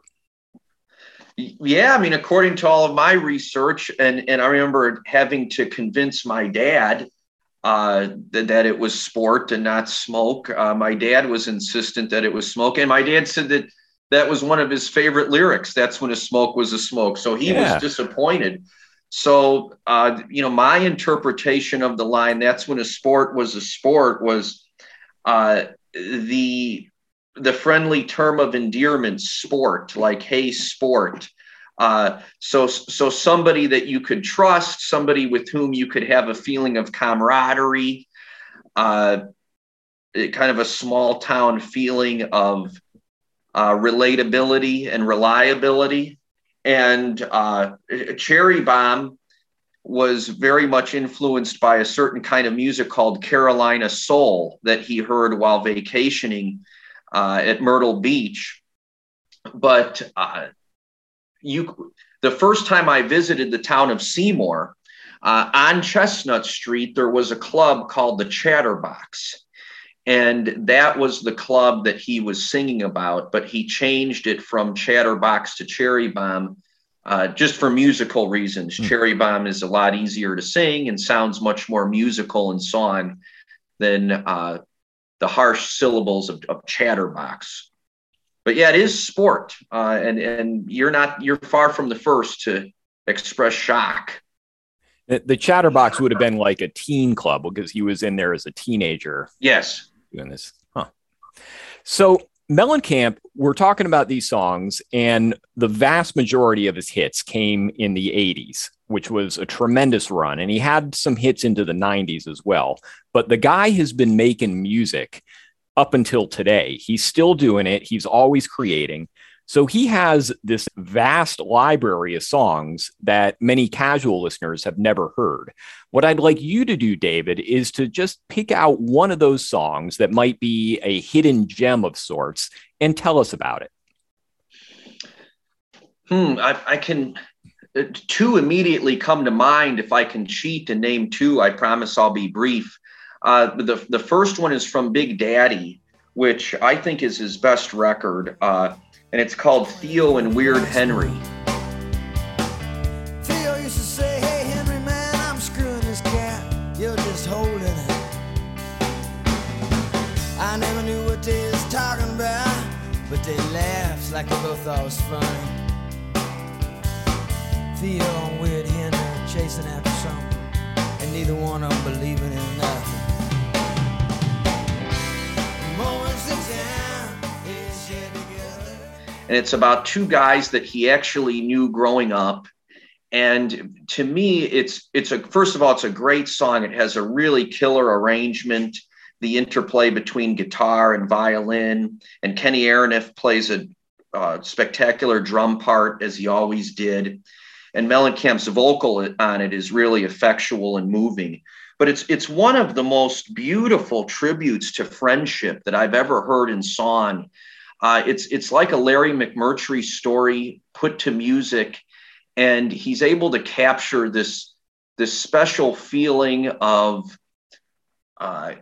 Yeah, I mean, according to all of my research, and, and I remember having to convince my dad uh, that, that it was sport and not smoke. Uh, my dad was insistent that it was smoke. And my dad said that that was one of his favorite lyrics. That's when a smoke was a smoke. So he yeah. was disappointed. So, uh, you know, my interpretation of the line, that's when a sport was a sport, was uh, the the friendly term of endearment, sport, like, hey, sport. Uh, so, so somebody that you could trust, somebody with whom you could have a feeling of camaraderie, uh, kind of a small town feeling of uh, relatability and reliability. And uh, Cherry Bomb was very much influenced by a certain kind of music called Carolina Soul that he heard while vacationing Uh, at Myrtle Beach. But uh, you, the first time I visited the town of Seymour, uh, on Chestnut Street, there was a club called the Chatterbox. And that was the club that he was singing about, but he changed it from Chatterbox to Cherry Bomb uh, just for musical reasons. Mm. Cherry Bomb is a lot easier to sing and sounds much more musical in song than uh, the harsh syllables of, of Chatterbox. But yeah, it is sport, uh, and and you're not you're far from the first to express shock. The, the Chatterbox would have been like a teen club because he was in there as a teenager. Yes, doing this, huh? So Mellencamp, we're talking about these songs, and the vast majority of his hits came in the eighties, which was a tremendous run, and he had some hits into the nineties as well. But the guy has been making music up until today. He's still doing it. He's always creating. So he has this vast library of songs that many casual listeners have never heard. What I'd like you to do, David, is to just pick out one of those songs that might be a hidden gem of sorts and tell us about it. Hmm, I, I can, two immediately come to mind. If I can cheat and name two, I promise I'll be brief. Uh, the, the first one is from Big Daddy, which I think is his best record, uh, and it's called Theo and Weird Henry. Theo used to say, hey, Henry, man, I'm screwing this cat. You're just holding it. I never knew what they was talking about, but they laughed like they both thought it was funny. Theo and Weird Henry chasing after something, and neither one of them believing in nothing. And it's about two guys that he actually knew growing up. And to me, it's it's a first of all, it's a great song. It has a really killer arrangement, the interplay between guitar and violin. And Kenny Aronoff plays a uh, spectacular drum part, as he always did. And Mellencamp's vocal on it is really effectual and moving. But it's it's one of the most beautiful tributes to friendship that I've ever heard in song. Uh, it's it's like a Larry McMurtry story put to music, and he's able to capture this this special feeling of uh,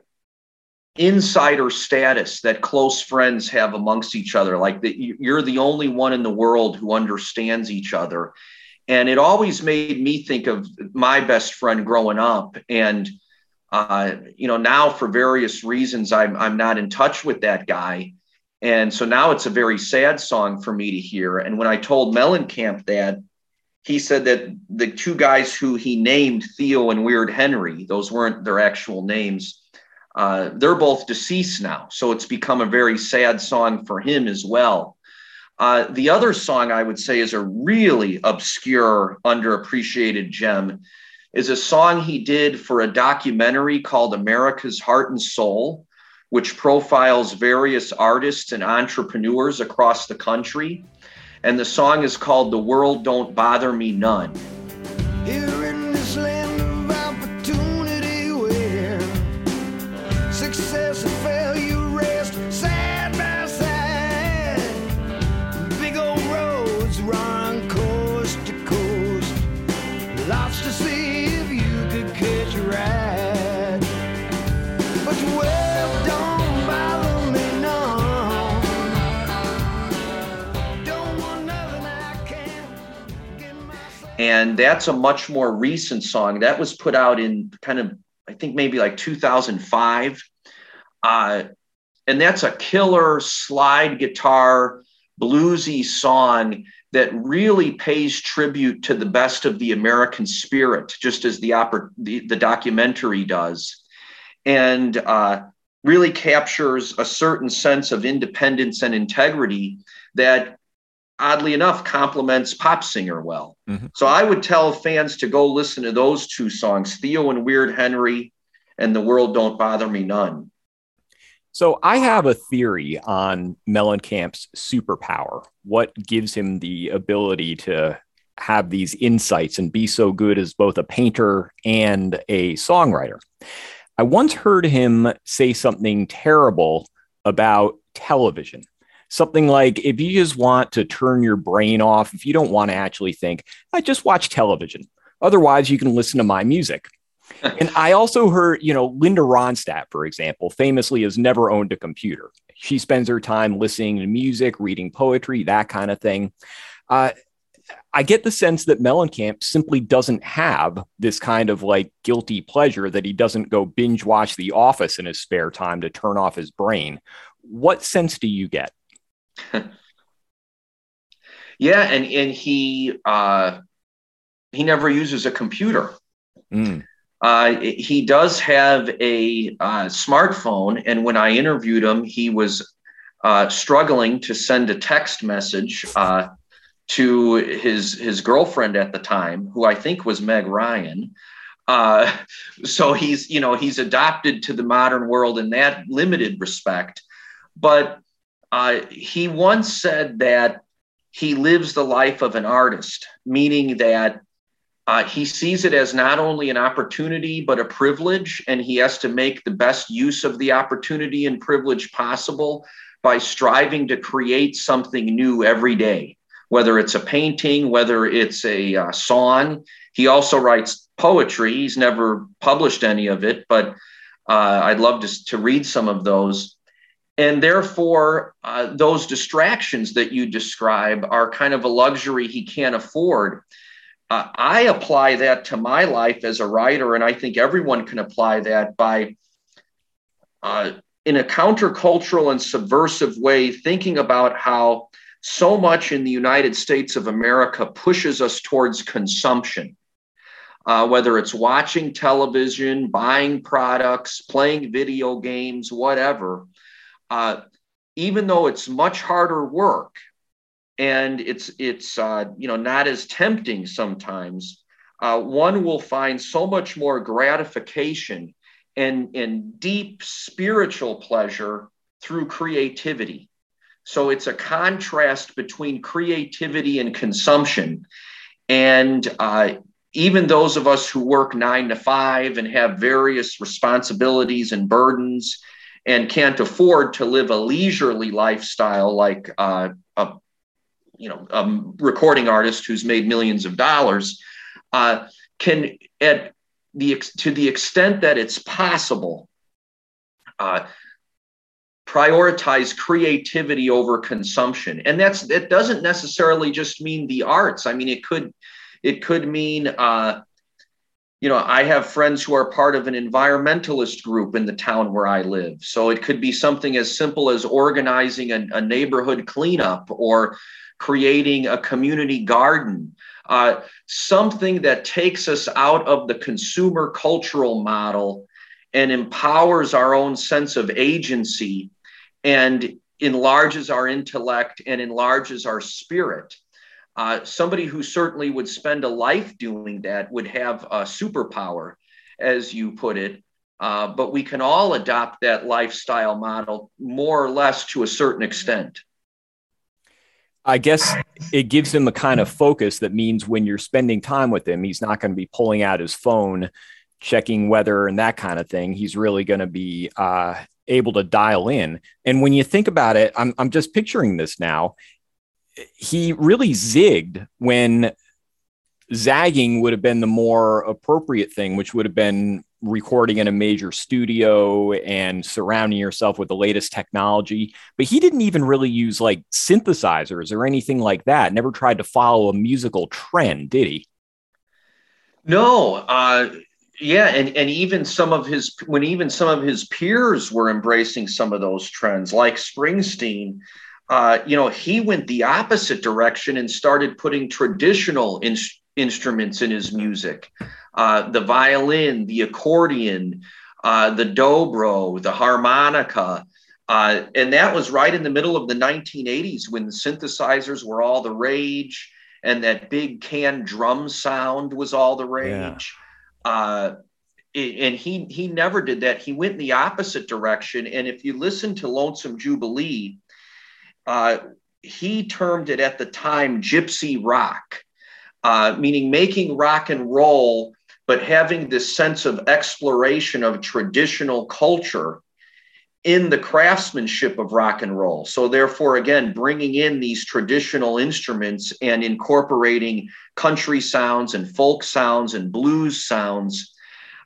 insider status that close friends have amongst each other. Like that, you're the only one in the world who understands each other. And it always made me think of my best friend growing up. And, uh, you know, now for various reasons, I'm, I'm not in touch with that guy. And so now it's a very sad song for me to hear. And when I told Mellencamp that, he said that the two guys who he named, Theo and Weird Henry, those weren't their actual names. Uh, they're both deceased now. So it's become a very sad song for him as well. Uh, the other song I would say is a really obscure, underappreciated gem, is a song he did for a documentary called America's Heart and Soul, which profiles various artists and entrepreneurs across the country. And the song is called The World Don't Bother Me None. Here in this land of opportunity where success and failure rest side by side, big old roads run coast to coast, lots to see if you could catch a ride. But the world don't bother me none. Don't want nothing I can't get myself. And that's a much more recent song that was put out in kind of, I think maybe like two thousand five. Uh, and that's a killer slide guitar, bluesy song that really pays tribute to the best of the American spirit, just as the, oper- the, the documentary does. And uh, really captures a certain sense of independence and integrity that, oddly enough, complements Pop Singer well. Mm-hmm. So I would tell fans to go listen to those two songs, Theo and Weird Henry and The World Don't Bother Me None. So I have a theory on Mellencamp's superpower. What gives him the ability to have these insights and be so good as both a painter and a songwriter? I once heard him say something terrible about television. Something like, if you just want to turn your brain off, if you don't want to actually think, I just watch television. Otherwise, you can listen to my music. And I also heard, you know, Linda Ronstadt, for example, famously has never owned a computer. She spends her time listening to music, reading poetry, that kind of thing. Uh, I get the sense that Mellencamp simply doesn't have this kind of like guilty pleasure, that he doesn't go binge watch The Office in his spare time to turn off his brain. What sense do you get? Yeah, and and he uh, he never uses a computer. Mm. Uh, he does have a uh, smartphone, and when I interviewed him, he was uh, struggling to send a text message uh, to his his girlfriend at the time, who I think was Meg Ryan. Uh, so he's you know he's adopted to the modern world in that limited respect. But uh, he once said that he lives the life of an artist, meaning that uh, he sees it as not only an opportunity, but a privilege, and he has to make the best use of the opportunity and privilege possible by striving to create something new every day, whether it's a painting, whether it's a uh, song. He also writes poetry. He's never published any of it, but uh, I'd love to, to read some of those. And therefore, uh, those distractions that you describe are kind of a luxury he can't afford. Uh, I apply that to my life as a writer, and I think everyone can apply that by, uh, in a countercultural and subversive way, thinking about how so much in the United States of America pushes us towards consumption, uh, whether it's watching television, buying products, playing video games, whatever. Uh, even though it's much harder work and it's it's uh, you know not as tempting sometimes, uh, one will find so much more gratification and, and deep spiritual pleasure through creativity. So it's a contrast between creativity and consumption. And uh, even those of us who work nine to five and have various responsibilities and burdens and can't afford to live a leisurely lifestyle like uh, a, you know, a recording artist who's made millions of dollars, uh, can, at the to the extent that it's possible, uh, prioritize creativity over consumption. And that's that doesn't necessarily just mean the arts. I mean, it could it could mean. Uh, You know, I have friends who are part of an environmentalist group in the town where I live. So it could be something as simple as organizing a, a neighborhood cleanup or creating a community garden, uh, something that takes us out of the consumer cultural model and empowers our own sense of agency and enlarges our intellect and enlarges our spirit. Uh, somebody who certainly would spend a life doing that would have a superpower, as you put it. Uh, but we can all adopt that lifestyle model more or less to a certain extent. I guess it gives him a kind of focus that means when you're spending time with him, he's not going to be pulling out his phone, checking weather and that kind of thing. He's really going to be uh, able to dial in. And when you think about it, I'm, I'm just picturing this now. He really zigged when zagging would have been the more appropriate thing, which would have been recording in a major studio and surrounding yourself with the latest technology. But he didn't even really use like synthesizers or anything like that. Never tried to follow a musical trend, did he? No. Uh, yeah. And, and even some of his, when even some of his peers were embracing some of those trends, like Springsteen, Uh, you know, he went the opposite direction and started putting traditional in- instruments in his music. Uh, the violin, the accordion, uh, the dobro, the harmonica. Uh, and that was right in the middle of the nineteen eighties when the synthesizers were all the rage and that big canned drum sound was all the rage. Yeah. Uh, and he, he never did that. He went in the opposite direction. And if you listen to Lonesome Jubilee, Uh, he termed it at the time gypsy rock, uh, meaning making rock and roll, but having this sense of exploration of traditional culture in the craftsmanship of rock and roll. So therefore, again, bringing in these traditional instruments and incorporating country sounds and folk sounds and blues sounds.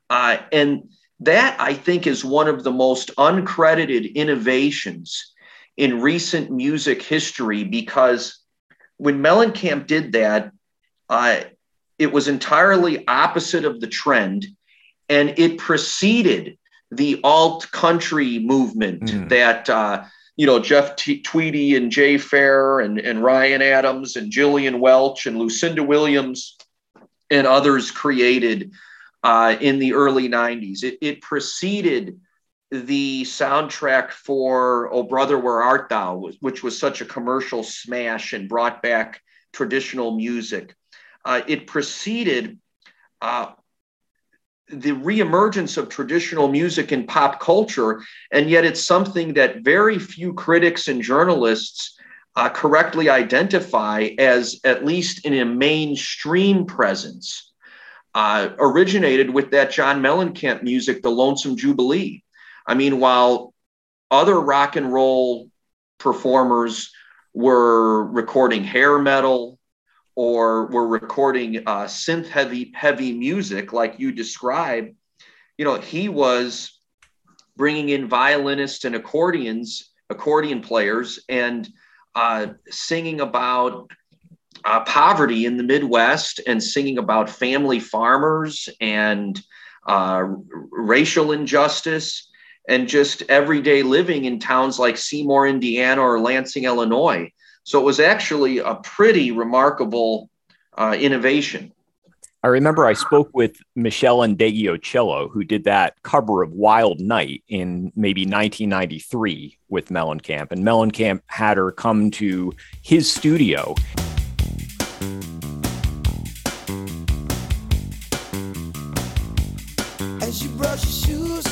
Uh, and that, I think, is one of the most uncredited innovations in recent music history, because when Mellencamp did that, uh, it was entirely opposite of the trend, and it preceded the alt country movement mm. that, uh, you know, Jeff T- Tweedy and Jay Fair and, and Ryan Adams and Jillian Welch and Lucinda Williams and others created uh, in the early nineties. It, it preceded the soundtrack for Oh Brother, Where Art Thou, which was such a commercial smash and brought back traditional music. Uh, it preceded uh, the reemergence of traditional music in pop culture, and yet it's something that very few critics and journalists uh, correctly identify as at least in a mainstream presence. Uh, originated with that John Mellencamp music, The Lonesome Jubilee. I mean, while other rock and roll performers were recording hair metal or were recording uh, synth heavy, heavy music like you described, you know, he was bringing in violinists and accordions, accordion players, and uh, singing about uh, poverty in the Midwest and singing about family farmers and uh, racial injustice and just everyday living in towns like Seymour, Indiana, or Lansing, Illinois. So it was actually a pretty remarkable uh, innovation. I remember I spoke with Michelle Ndegeocello, who did that cover of Wild Night in maybe nineteen ninety-three with Mellencamp. And Mellencamp had her come to his studio. As you brush your shoes,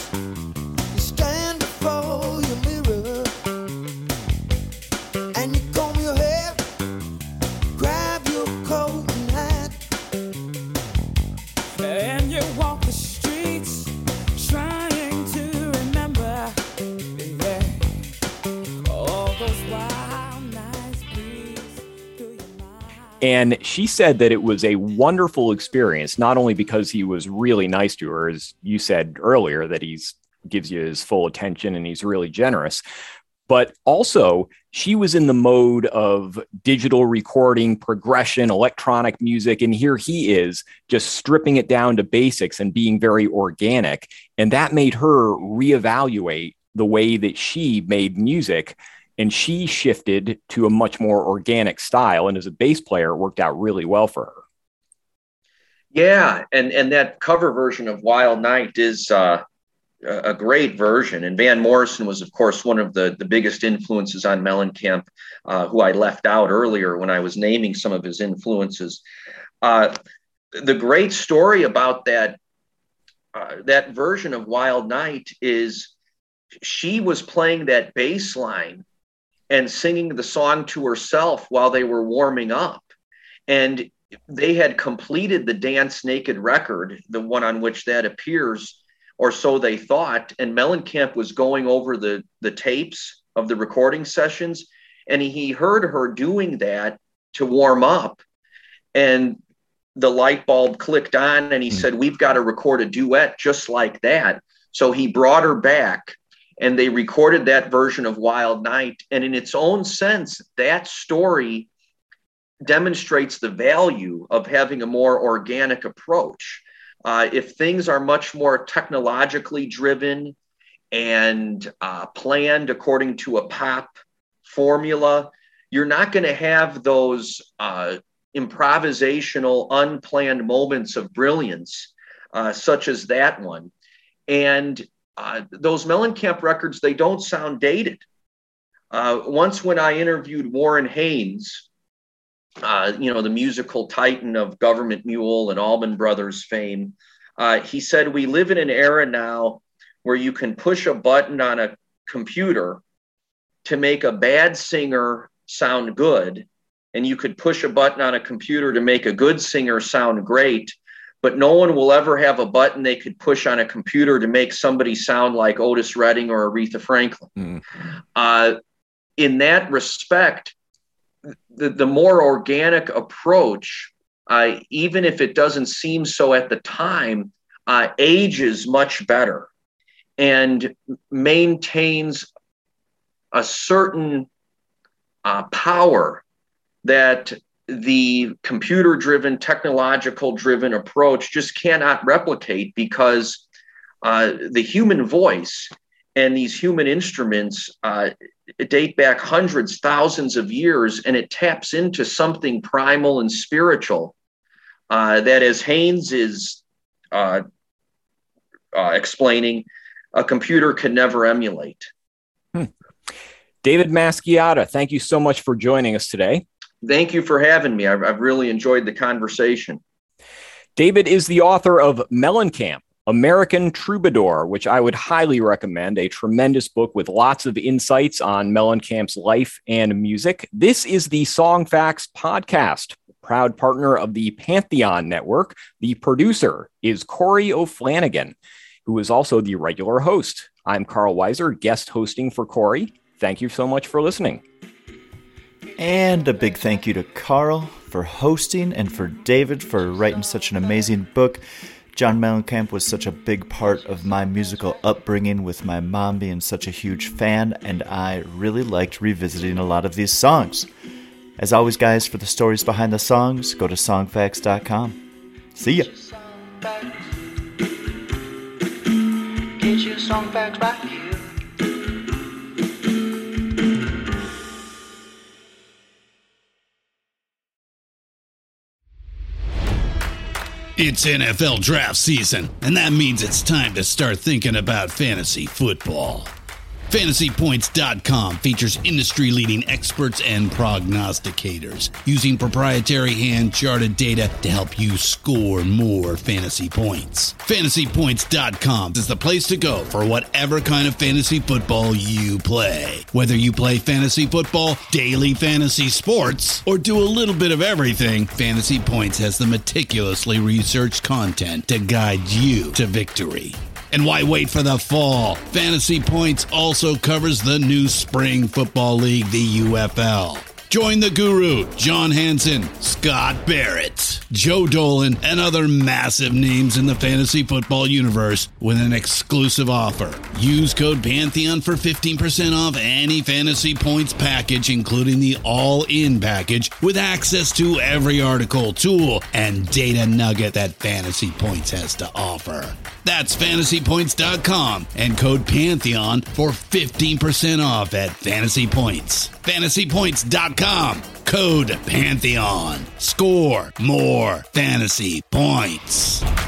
And she said that it was a wonderful experience, not only because he was really nice to her, as you said earlier, that he's gives you his full attention and he's really generous, but also she was in the mode of digital recording, progression, electronic music. And here he is just stripping it down to basics and being very organic. And that made her reevaluate the way that she made music. And she shifted to a much more organic style. And as a bass player, it worked out really well for her. Yeah. And, and that cover version of Wild Night is uh, a great version. And Van Morrison was, of course, one of the, the biggest influences on Mellencamp, uh, who I left out earlier when I was naming some of his influences. Uh, the great story about that, uh, that version of Wild Night is she was playing that bass line and singing the song to herself while they were warming up. And they had completed the Dance Naked record, the one on which that appears, or so they thought. And Mellencamp was going over the, the tapes of the recording sessions, and he heard her doing that to warm up. And the light bulb clicked on, and he mm-hmm. said, "We've got to record a duet just like that." So he brought her back, and they recorded that version of Wild Night. And in its own sense, that story demonstrates the value of having a more organic approach. Uh, if things are much more technologically driven and uh, planned according to a pop formula, you're not going to have those uh, improvisational, unplanned moments of brilliance, uh, such as that one. And Uh, those Mellencamp records, they don't sound dated. Uh, once when I interviewed Warren Haynes, uh, you know, the musical titan of Government Mule and Allman Brothers fame, uh, he said, "We live in an era now where you can push a button on a computer to make a bad singer sound good, and you could push a button on a computer to make a good singer sound great. But no one will ever have a button they could push on a computer to make somebody sound like Otis Redding or Aretha Franklin." Mm. Uh, in that respect, the, the more organic approach, uh, even if it doesn't seem so at the time, uh, ages much better and maintains a certain uh, power that the computer-driven, technological-driven approach just cannot replicate, because uh, the human voice and these human instruments uh, date back hundreds, thousands of years, and it taps into something primal and spiritual uh, that, as Haynes is uh, uh, explaining, a computer can never emulate. Hmm. David Masciata, thank you so much for joining us today. Thank you for having me. I've, I've really enjoyed the conversation. David is the author of Mellencamp, American Troubadour, which I would highly recommend, a tremendous book with lots of insights on Mellencamp's life and music. This is the Song Facts Podcast, proud partner of the Pantheon Network. The producer is Corey O'Flanagan, who is also the regular host. I'm Carl Weiser, guest hosting for Corey. Thank you so much for listening. And a big thank you to Carl for hosting and for David for writing such an amazing book. John Mellencamp was such a big part of my musical upbringing, with my mom being such a huge fan, and I really liked revisiting a lot of these songs. As always, guys, for the stories behind the songs, go to song facts dot com. See ya! Get your song facts right here. It's N F L draft season, and that means it's time to start thinking about fantasy football. Fantasy Points dot com features industry-leading experts and prognosticators using proprietary hand-charted data to help you score more fantasy points. Fantasy Points dot com is the place to go for whatever kind of fantasy football you play. Whether you play fantasy football, daily fantasy sports, or do a little bit of everything, Fantasy Points has the meticulously researched content to guide you to victory. And why wait for the fall? Fantasy Points also covers the new spring football league, the U F L. Join the guru, John Hansen, Scott Barrett, Joe Dolan, and other massive names in the fantasy football universe with an exclusive offer. Use code Pantheon for fifteen percent off any Fantasy Points package, including the all-in package, with access to every article, tool, and data nugget that Fantasy Points has to offer. That's Fantasy Points dot com and code Pantheon for fifteen percent off at Fantasy Points. Fantasy Points dot com, code Pantheon. Score more fantasy points.